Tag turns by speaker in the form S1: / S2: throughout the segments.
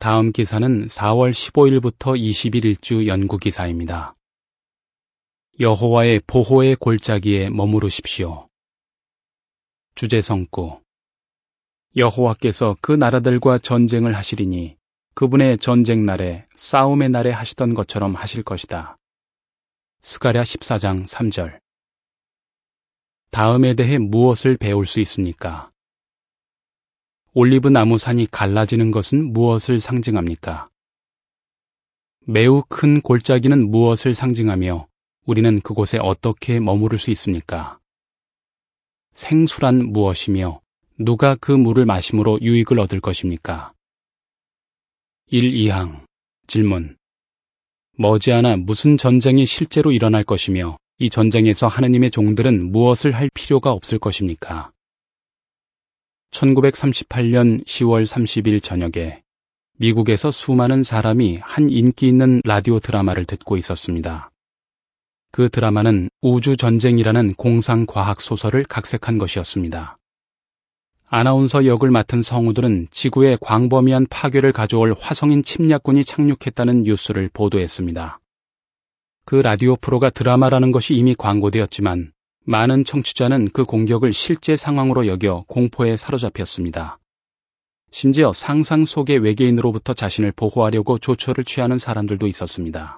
S1: 다음 기사는 4월 15일부터 21일주 연구기사입니다. 여호와의 보호의 골짜기에 머무르십시오. 주제성구. 여호와께서 그 나라들과 전쟁을 하시리니 그분의 전쟁 날에 싸움의 날에 하시던 것처럼 하실 것이다. 스가랴 14장 3절. 다음에 대해 무엇을 배울 수 있습니까? 올리브 나무 산이 갈라지는 것은 무엇을 상징합니까? 매우 큰 골짜기는 무엇을 상징하며 우리는 그곳에 어떻게 머무를 수 있습니까? 생수란 무엇이며 누가 그 물을 마심으로 유익을 얻을 것입니까? 1. 2항 질문. 머지않아 무슨 전쟁이 실제로 일어날 것이며 이 전쟁에서 하느님의 종들은 무엇을 할 필요가 없을 것입니까? 1938년 10월 30일 저녁에 미국에서 수많은 사람이 한 인기 있는 라디오 드라마를 듣고 있었습니다. 그 드라마는 우주전쟁이라는 공상과학 소설을 각색한 것이었습니다. 아나운서 역을 맡은 성우들은 지구에 광범위한 파괴를 가져올 화성인 침략군이 착륙했다는 뉴스를 보도했습니다. 그 라디오 프로가 드라마라는 것이 이미 광고되었지만 많은 청취자는 그 공격을 실제 상황으로 여겨 공포에 사로잡혔습니다. 심지어 상상 속의 외계인으로부터 자신을 보호하려고 조처를 취하는 사람들도 있었습니다.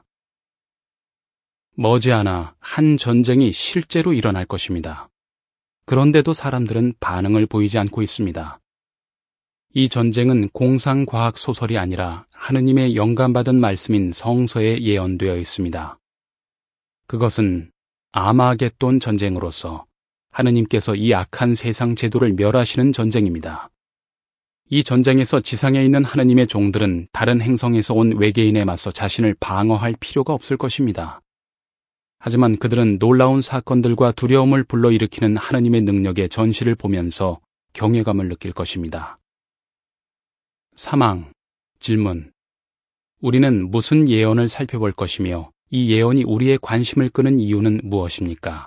S1: 머지않아 한 전쟁이 실제로 일어날 것입니다. 그런데도 사람들은 반응을 보이지 않고 있습니다. 이 전쟁은 공상과학 소설이 아니라 하느님의 영감받은 말씀인 성서에 예언되어 있습니다. 그것은 아마겟돈 전쟁으로서 하느님께서 이 악한 세상 제도를 멸하시는 전쟁입니다. 이 전쟁에서 지상에 있는 하느님의 종들은 다른 행성에서 온 외계인에 맞서 자신을 방어할 필요가 없을 것입니다. 하지만 그들은 놀라운 사건들과 두려움을 불러일으키는 하느님의 능력의 전시를 보면서 경외감을 느낄 것입니다. 3항 질문. 우리는 무슨 예언을 살펴볼 것이며 이 예언이 우리의 관심을 끄는 이유는 무엇입니까?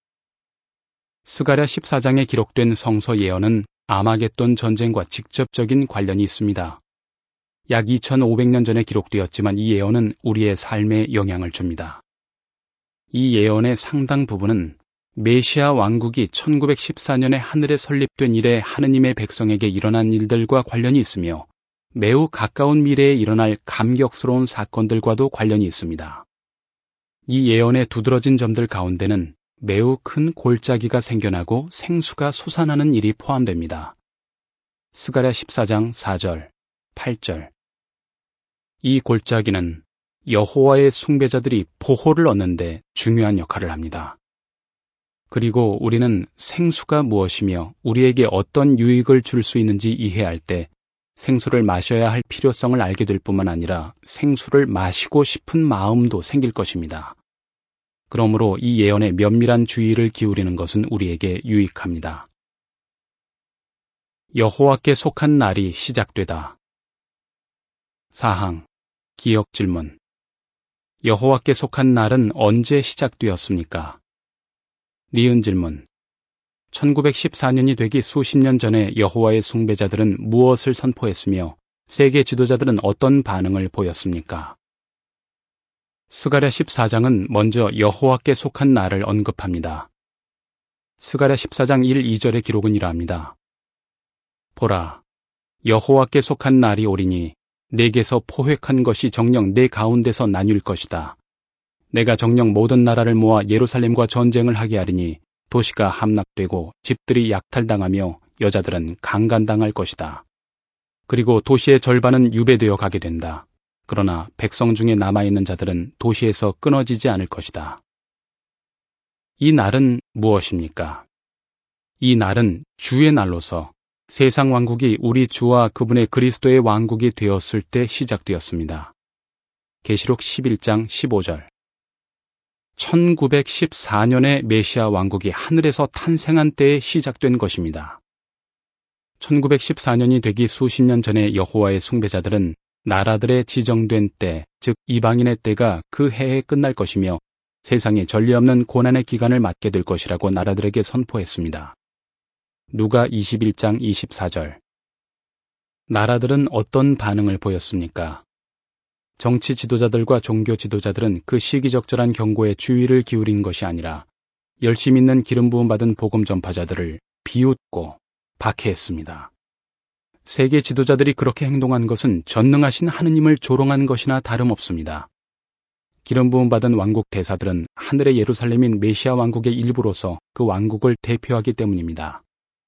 S1: 스가랴 14장에 기록된 성서 예언은 아마겟돈 전쟁과 직접적인 관련이 있습니다. 약 2500년 전에 기록되었지만 이 예언은 우리의 삶에 영향을 줍니다. 이 예언의 상당 부분은 메시아 왕국이 1914년에 하늘에 설립된 이래 하느님의 백성에게 일어난 일들과 관련이 있으며 매우 가까운 미래에 일어날 감격스러운 사건들과도 관련이 있습니다. 이 예언의 두드러진 점들 가운데는 매우 큰 골짜기가 생겨나고 생수가 솟아나는 일이 포함됩니다. 스가랴 14장 4절, 8절. 이 골짜기는 여호와의 숭배자들이 보호를 얻는데 중요한 역할을 합니다. 그리고 우리는 생수가 무엇이며 우리에게 어떤 유익을 줄 수 있는지 이해할 때 생수를 마셔야 할 필요성을 알게 될 뿐만 아니라 생수를 마시고 싶은 마음도 생길 것입니다. 그러므로 이 예언에 면밀한 주의를 기울이는 것은 우리에게 유익합니다. 여호와께 속한 날이 시작되다. 4항 기억 질문. 여호와께 속한 날은 언제 시작되었습니까? 니은 질문. 1914년이 되기 수십 년 전에 여호와의 숭배자들은 무엇을 선포했으며 세계 지도자들은 어떤 반응을 보였습니까? 스가랴 14장은 먼저 여호와께 속한 날을 언급합니다. 스가랴 14장 1, 2절의 기록은 이러합니다. 보라, 여호와께 속한 날이 오리니 내게서 포획한 것이 정녕 내 가운데서 나뉠 것이다. 내가 정녕 모든 나라를 모아 예루살렘과 전쟁을 하게 하리니 도시가 함락되고 집들이 약탈당하며 여자들은 강간당할 것이다. 그리고 도시의 절반은 유배되어 가게 된다. 그러나 백성 중에 남아있는 자들은 도시에서 끊어지지 않을 것이다. 이 날은 무엇입니까? 이 날은 주의 날로서 세상 왕국이 우리 주와 그분의 그리스도의 왕국이 되었을 때 시작되었습니다. 계시록 11장 15절. 1914년에 메시아 왕국이 하늘에서 탄생한 때에 시작된 것입니다. 1914년이 되기 수십 년 전에 여호와의 숭배자들은 나라들의 지정된 때, 즉 이방인의 때가 그 해에 끝날 것이며 세상에 전례 없는 고난의 기간을 맞게 될 것이라고 나라들에게 선포했습니다. 누가 21장 24절. 나라들은 어떤 반응을 보였습니까? 정치 지도자들과 종교 지도자들은 그 시기적절한 경고에 주의를 기울인 것이 아니라 열심 있는 기름 부음 받은 복음 전파자들을 비웃고 박해했습니다. 세계 지도자들이 그렇게 행동한 것은 전능하신 하느님을 조롱한 것이나 다름없습니다. 기름 부음 받은 왕국 대사들은 하늘의 예루살렘인 메시아 왕국의 일부로서 그 왕국을 대표하기 때문입니다.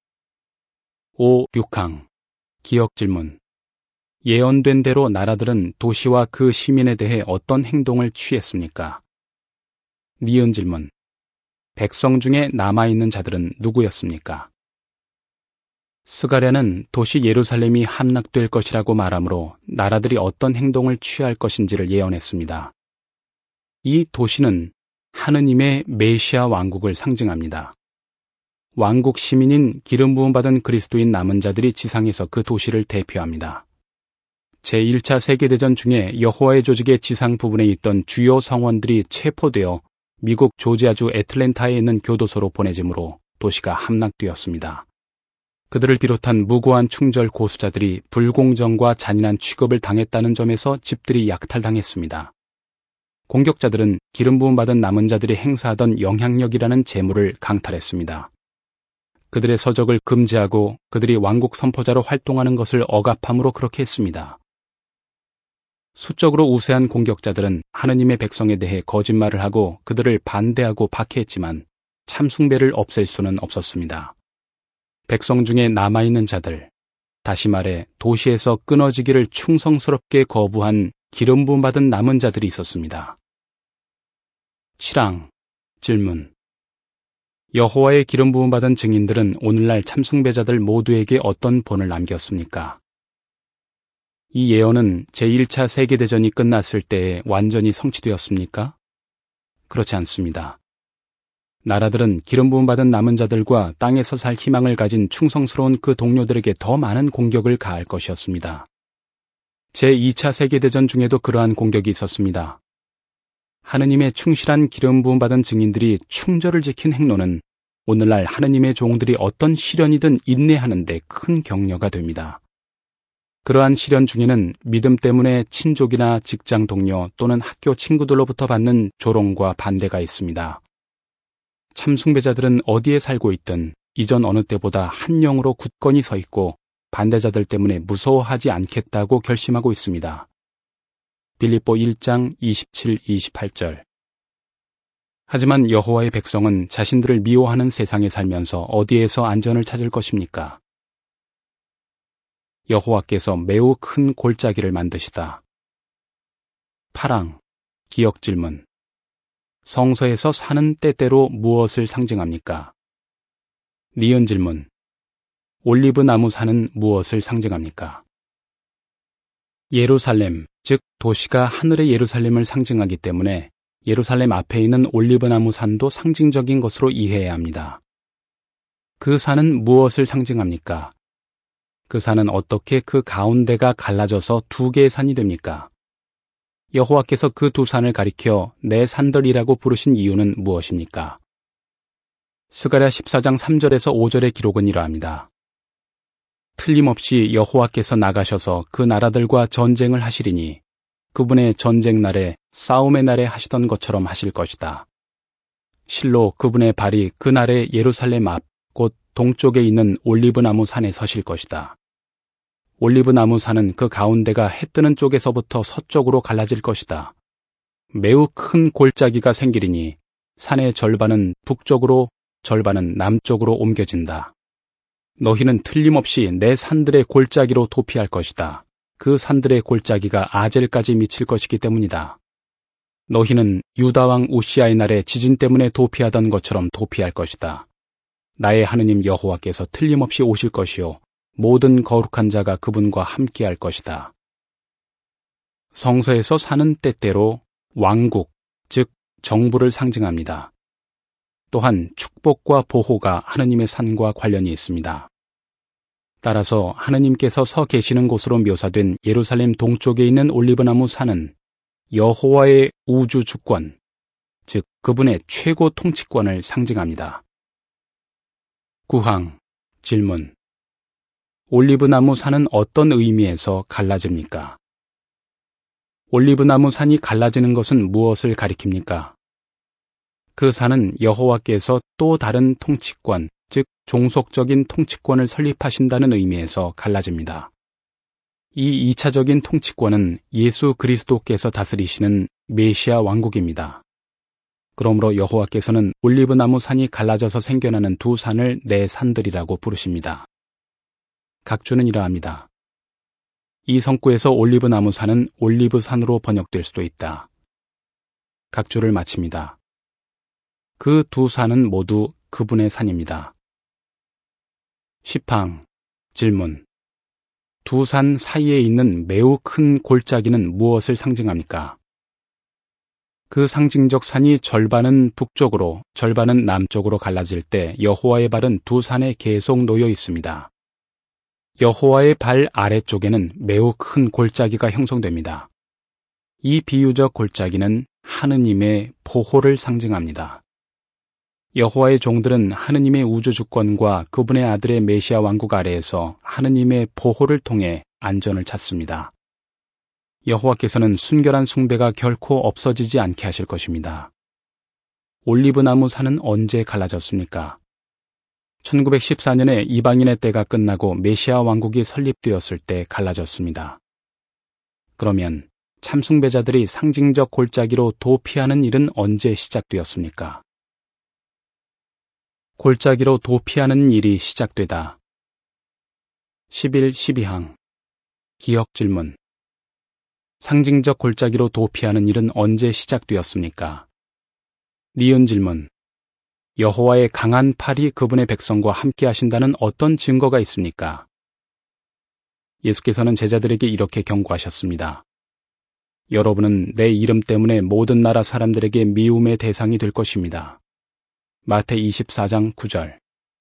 S1: 6항 기억 질문. 예언된 대로 나라들은 도시와 그 시민에 대해 어떤 행동을 취했습니까? 니은 질문. 백성 중에 남아있는 자들은 누구였습니까? 스가랴는 도시 예루살렘이 함락될 것이라고 말하므로 나라들이 어떤 행동을 취할 것인지를 예언했습니다. 이 도시는 하느님의 메시아 왕국을 상징합니다. 왕국 시민인 기름 부음 받은 그리스도인 남은 자들이 지상에서 그 도시를 대표합니다. 제1차 세계대전 중에 여호와의 조직의 지상 부분에 있던 주요 성원들이 체포되어 미국 조지아주 애틀랜타에 있는 교도소로 보내지므로 도시가 함락되었습니다. 그들을 비롯한 무고한 충절 고수자들이 불공정과 잔인한 취급을 당했다는 점에서 집들이 약탈당했습니다. 공격자들은 기름 부음 받은 남은 자들이 행사하던 영향력이라는 재물을 강탈했습니다. 그들의 서적을 금지하고 그들이 왕국 선포자로 활동하는 것을 억압함으로 그렇게 했습니다. 수적으로 우세한 공격자들은 하느님의 백성에 대해 거짓말을 하고 그들을 반대하고 박해했지만 참숭배를 없앨 수는 없었습니다. 백성 중에 남아있는 자들, 다시 말해 도시에서 끊어지기를 충성스럽게 거부한 기름 부음 받은 남은 자들이 있었습니다. 7항 질문. 여호와의 기름 부음 받은 증인들은 오늘날 참숭배자들 모두에게 어떤 본을 남겼습니까? 이 예언은 제1차 세계대전이 끝났을 때에 완전히 성취되었습니까? 그렇지 않습니다. 나라들은 기름 부음 받은 남은 자들과 땅에서 살 희망을 가진 충성스러운 그 동료들에게 더 많은 공격을 가할 것이었습니다. 제2차 세계대전 중에도 그러한 공격이 있었습니다. 하느님의 충실한 기름 부음 받은 증인들이 충절을 지킨 행로는 오늘날 하느님의 종들이 어떤 시련이든 인내하는 데 큰 격려가 됩니다. 그러한 시련 중에는 믿음 때문에 친족이나 직장 동료 또는 학교 친구들로부터 받는 조롱과 반대가 있습니다. 참숭배자들은 어디에 살고 있든 이전 어느 때보다 한 영으로 굳건히 서 있고 반대자들 때문에 무서워하지 않겠다고 결심하고 있습니다. 빌립보 1장 27-28절. 하지만 여호와의 백성은 자신들을 미워하는 세상에 살면서 어디에서 안전을 찾을 것입니까? 여호와께서 매우 큰 골짜기를 만드시다. 8항 기억 질문. 성서에서 산은 때때로 무엇을 상징합니까? 니은 질문. 올리브 나무 산은 무엇을 상징합니까? 예루살렘, 즉 도시가 하늘의 예루살렘을 상징하기 때문에 예루살렘 앞에 있는 올리브 나무 산도 상징적인 것으로 이해해야 합니다. 그 산은 무엇을 상징합니까? 그 산은 어떻게 그 가운데가 갈라져서 두 개의 산이 됩니까? 여호와께서 그 두 산을 가리켜 내 산들이라고 부르신 이유는 무엇입니까? 스가랴 14장 3절에서 5절의 기록은 이러합니다. 틀림없이 여호와께서 나가셔서 그 나라들과 전쟁을 하시리니 그분의 전쟁 날에 싸움의 날에 하시던 것처럼 하실 것이다. 실로 그분의 발이 그날의 예루살렘 앞 곧 동쪽에 있는 올리브나무 산에 서실 것이다. 올리브나무 산은 그 가운데가 해 뜨는 쪽에서부터 서쪽으로 갈라질 것이다. 매우 큰 골짜기가 생기리니 산의 절반은 북쪽으로 절반은 남쪽으로 옮겨진다. 너희는 틀림없이 내 산들의 골짜기로 도피할 것이다. 그 산들의 골짜기가 아젤까지 미칠 것이기 때문이다. 너희는 유다왕 우시아의 날에 지진 때문에 도피하던 것처럼 도피할 것이다. 나의 하느님 여호와께서 틀림없이 오실 것이요 모든 거룩한 자가 그분과 함께할 것이다. 성서에서 산은 때때로 왕국, 즉 정부를 상징합니다. 또한 축복과 보호가 하느님의 산과 관련이 있습니다. 따라서 하느님께서 서 계시는 곳으로 묘사된 예루살렘 동쪽에 있는 올리브나무 산은 여호와의 우주 주권, 즉 그분의 최고 통치권을 상징합니다. 9항 질문. 올리브나무 산은 어떤 의미에서 갈라집니까? 올리브나무 산이 갈라지는 것은 무엇을 가리킵니까? 그 산은 여호와께서 또 다른 통치권, 즉 종속적인 통치권을 설립하신다는 의미에서 갈라집니다. 이 2차적인 통치권은 예수 그리스도께서 다스리시는 메시아 왕국입니다. 그러므로 여호와께서는 올리브나무 산이 갈라져서 생겨나는 두 산을 내 산들이라고 부르십니다. 각주는 이러합니다. 이 성구에서 올리브나무 산은 올리브산으로 번역될 수도 있다. 각주를 마칩니다. 그 두 산은 모두 그분의 산입니다. 10항 질문. 두 산 사이에 있는 매우 큰 골짜기는 무엇을 상징합니까? 그 상징적 산이 절반은 북쪽으로, 절반은 남쪽으로 갈라질 때 여호와의 발은 두 산에 계속 놓여 있습니다. 여호와의 발 아래쪽에는 매우 큰 골짜기가 형성됩니다. 이 비유적 골짜기는 하느님의 보호를 상징합니다. 여호와의 종들은 하느님의 우주 주권과 그분의 아들의 메시아 왕국 아래에서 하느님의 보호를 통해 안전을 찾습니다. 여호와께서는 순결한 숭배가 결코 없어지지 않게 하실 것입니다. 올리브나무 산은 언제 갈라졌습니까? 1914년에 이방인의 때가 끝나고 메시아 왕국이 설립되었을 때 갈라졌습니다. 그러면 참숭배자들이 상징적 골짜기로 도피하는 일은 언제 시작되었습니까? 골짜기로 도피하는 일이 시작되다. 11, 12항 기억 질문. 상징적 골짜기로 도피하는 일은 언제 시작되었습니까? 니은 질문. 여호와의 강한 팔이 그분의 백성과 함께 하신다는 어떤 증거가 있습니까? 예수께서는 제자들에게 이렇게 경고하셨습니다. 여러분은 내 이름 때문에 모든 나라 사람들에게 미움의 대상이 될 것입니다. 마태 24장 9절.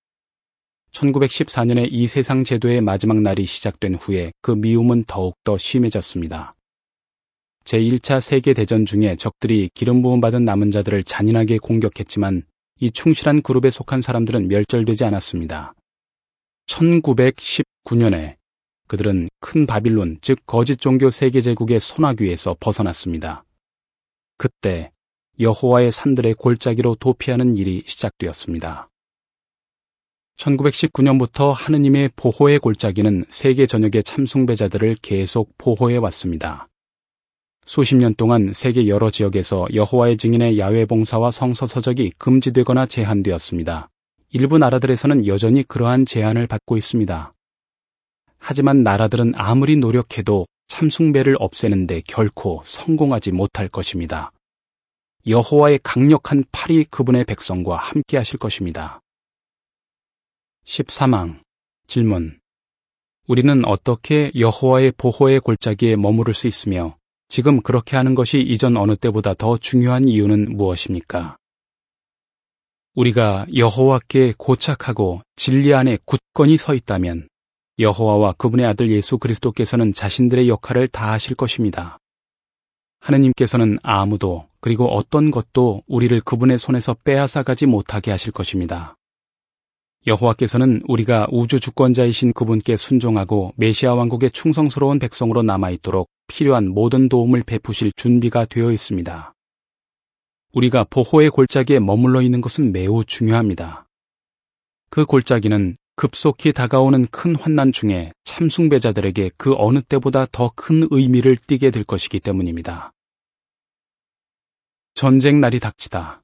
S1: 1914년에 이 세상 제도의 마지막 날이 시작된 후에 그 미움은 더욱더 심해졌습니다. 제1차 세계대전 중에 적들이 기름 부음 받은 남은 자들을 잔인하게 공격했지만 이 충실한 그룹에 속한 사람들은 멸절되지 않았습니다. 1919년에 그들은 큰 바빌론, 즉 거짓 종교 세계제국의 소나귀에서 벗어났습니다. 그때 여호와의 산들의 골짜기로 도피하는 일이 시작되었습니다. 1919년부터 하느님의 보호의 골짜기는 세계 전역의 참숭배자들을 계속 보호해 왔습니다. 수십 년 동안 세계 여러 지역에서 여호와의 증인의 야외 봉사와 성서 서적이 금지되거나 제한되었습니다. 일부 나라들에서는 여전히 그러한 제한을 받고 있습니다. 하지만 나라들은 아무리 노력해도 참숭배를 없애는데 결코 성공하지 못할 것입니다. 여호와의 강력한 팔이 그분의 백성과 함께 하실 것입니다. 13항 질문. 우리는 어떻게 여호와의 보호의 골짜기에 머무를 수 있으며 지금 그렇게 하는 것이 이전 어느 때보다 더 중요한 이유는 무엇입니까? 우리가 여호와께 고착하고 진리 안에 굳건히 서 있다면 여호와와 그분의 아들 예수 그리스도께서는 자신들의 역할을 다 하실 것입니다. 하느님께서는 아무도 그리고 어떤 것도 우리를 그분의 손에서 빼앗아가지 못하게 하실 것입니다. 여호와께서는 우리가 우주 주권자이신 그분께 순종하고 메시아 왕국의 충성스러운 백성으로 남아있도록 필요한 모든 도움을 베푸실 준비가 되어 있습니다. 우리가 보호의 골짜기에 머물러 있는 것은 매우 중요합니다. 그 골짜기는 급속히 다가오는 큰 환난 중에 참숭배자들에게 그 어느 때보다 더 큰 의미를 띠게 될 것이기 때문입니다. 전쟁 날이 닥치다.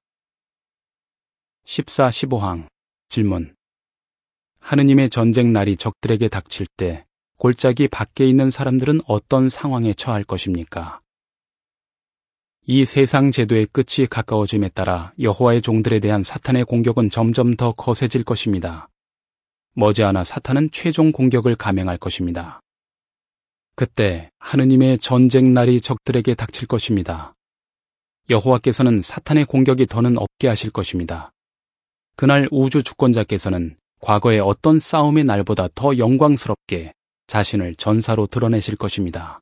S1: 14, 15항 질문. 하느님의 전쟁 날이 적들에게 닥칠 때 골짜기 밖에 있는 사람들은 어떤 상황에 처할 것입니까? 이 세상 제도의 끝이 가까워짐에 따라 여호와의 종들에 대한 사탄의 공격은 점점 더 거세질 것입니다. 머지않아 사탄은 최종 공격을 감행할 것입니다. 그때 하느님의 전쟁 날이 적들에게 닥칠 것입니다. 여호와께서는 사탄의 공격이 더는 없게 하실 것입니다. 그날 우주 주권자께서는 과거의 어떤 싸움의 날보다 더 영광스럽게 자신을 전사로 드러내실 것입니다.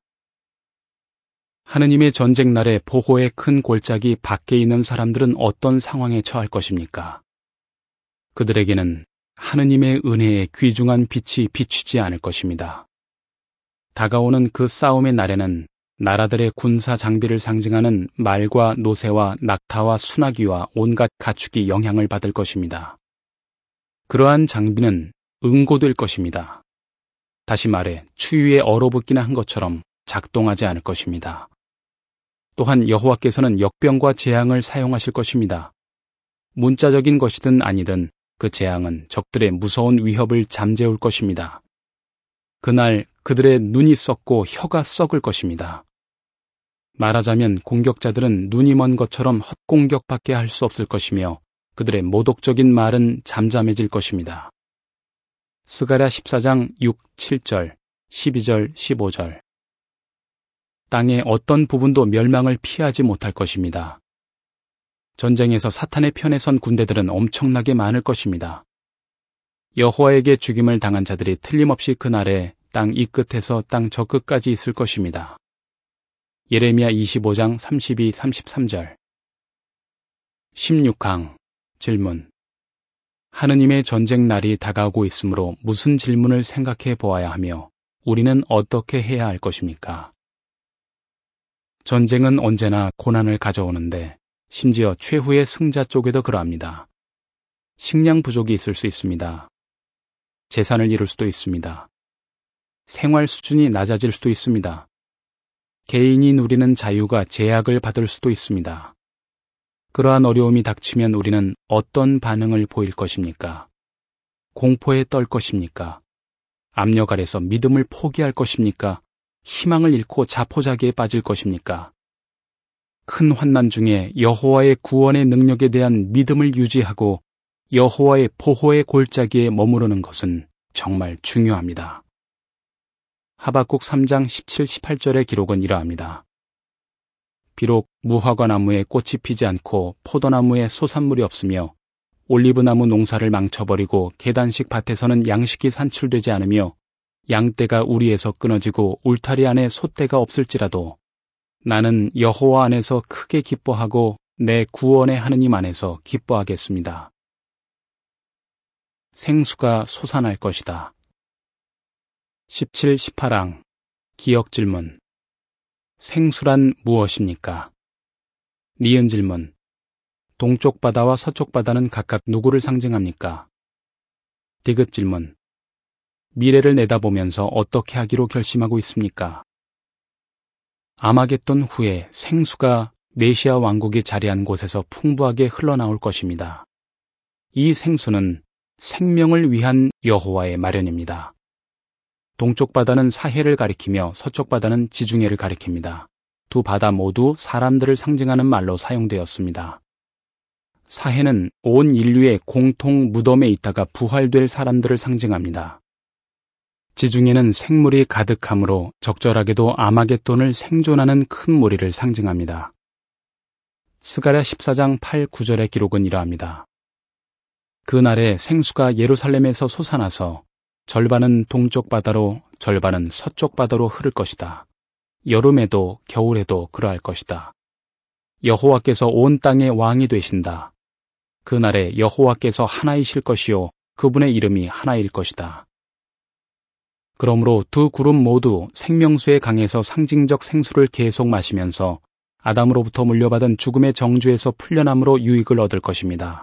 S1: 하느님의 전쟁 날에 보호의 큰 골짜기 밖에 있는 사람들은 어떤 상황에 처할 것입니까? 그들에게는 하느님의 은혜에 귀중한 빛이 비추지 않을 것입니다. 다가오는 그 싸움의 날에는 나라들의 군사 장비를 상징하는 말과 노새와 낙타와 순하기와 온갖 가축이 영향을 받을 것입니다. 그러한 장비는 응고될 것입니다. 다시 말해 추위에 얼어붙기나 한 것처럼 작동하지 않을 것입니다. 또한 여호와께서는 역병과 재앙을 사용하실 것입니다. 문자적인 것이든 아니든 그 재앙은 적들의 무서운 위협을 잠재울 것입니다. 그날 그들의 눈이 썩고 혀가 썩을 것입니다. 말하자면 공격자들은 눈이 먼 것처럼 헛공격밖에 할 수 없을 것이며 그들의 모독적인 말은 잠잠해질 것입니다. 스가랴 14장 6, 7절, 12절, 15절. 땅의 어떤 부분도 멸망을 피하지 못할 것입니다. 전쟁에서 사탄의 편에 선 군대들은 엄청나게 많을 것입니다. 여호와에게 죽임을 당한 자들이 틀림없이 그날에 땅 이 끝에서 땅 저 끝까지 있을 것입니다. 예레미야 25장 32, 33절. 16강 질문. 하느님의 전쟁 날이 다가오고 있으므로 무슨 질문을 생각해 보아야 하며 우리는 어떻게 해야 할 것입니까? 전쟁은 언제나 고난을 가져오는데 심지어 최후의 승자 쪽에도 그러합니다. 식량 부족이 있을 수 있습니다. 재산을 잃을 수도 있습니다. 생활 수준이 낮아질 수도 있습니다. 개인이 누리는 자유가 제약을 받을 수도 있습니다. 그러한 어려움이 닥치면 우리는 어떤 반응을 보일 것입니까? 공포에 떨 것입니까? 압력 아래서 믿음을 포기할 것입니까? 희망을 잃고 자포자기에 빠질 것입니까? 큰 환난 중에 여호와의 구원의 능력에 대한 믿음을 유지하고 여호와의 보호의 골짜기에 머무르는 것은 정말 중요합니다. 하박국 3장 17, 18절의 기록은 이러합니다. 비록 무화과 나무에 꽃이 피지 않고 포도나무에 소산물이 없으며 올리브나무 농사를 망쳐버리고 계단식 밭에서는 양식이 산출되지 않으며 양떼가 우리에서 끊어지고 울타리 안에 소떼가 없을지라도 나는 여호와 안에서 크게 기뻐하고 내 구원의 하느님 안에서 기뻐하겠습니다. 생수가 솟아날 것이다. 17, 18항 기역 질문. 생수란 무엇입니까? 니은 질문. 동쪽 바다와 서쪽 바다는 각각 누구를 상징합니까? 디귿 질문. 미래를 내다보면서 어떻게 하기로 결심하고 있습니까? 아마겟돈 후에 생수가 메시아 왕국이 자리한 곳에서 풍부하게 흘러나올 것입니다. 이 생수는 생명을 위한 여호와의 마련입니다. 동쪽 바다는 사해를 가리키며 서쪽 바다는 지중해를 가리킵니다. 두 바다 모두 사람들을 상징하는 말로 사용되었습니다. 사해는 온 인류의 공통 무덤에 있다가 부활될 사람들을 상징합니다. 지중해는 생물이 가득하므로 적절하게도 아마겟돈을 생존하는 큰 무리를 상징합니다. 스가랴 14장 8, 9절의 기록은 이러합니다. 그날에 생수가 예루살렘에서 솟아나서 절반은 동쪽 바다로 절반은 서쪽 바다로 흐를 것이다. 여름에도 겨울에도 그러할 것이다. 여호와께서 온 땅의 왕이 되신다. 그날에 여호와께서 하나이실 것이요 그분의 이름이 하나일 것이다. 그러므로 두 그룹 모두 생명수의 강에서 상징적 생수를 계속 마시면서 아담으로부터 물려받은 죽음의 정주에서 풀려남으로 유익을 얻을 것입니다.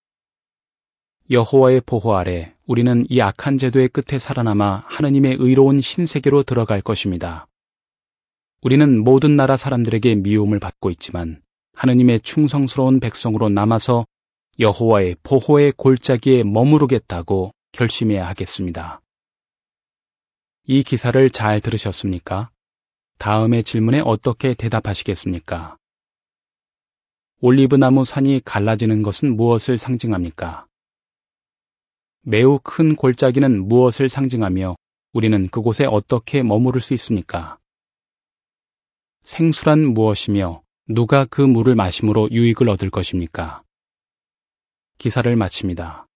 S1: 여호와의 보호 아래 우리는 이 악한 제도의 끝에 살아남아 하느님의 의로운 신세계로 들어갈 것입니다. 우리는 모든 나라 사람들에게 미움을 받고 있지만 하느님의 충성스러운 백성으로 남아서 여호와의 보호의 골짜기에 머무르겠다고 결심해야 하겠습니다. 이 기사를 잘 들으셨습니까? 다음의 질문에 어떻게 대답하시겠습니까? 올리브나무 산이 갈라지는 것은 무엇을 상징합니까? 매우 큰 골짜기는 무엇을 상징하며 우리는 그곳에 어떻게 머무를 수 있습니까? 생수란 무엇이며 누가 그 물을 마심으로 유익을 얻을 것입니까? 기사를 마칩니다.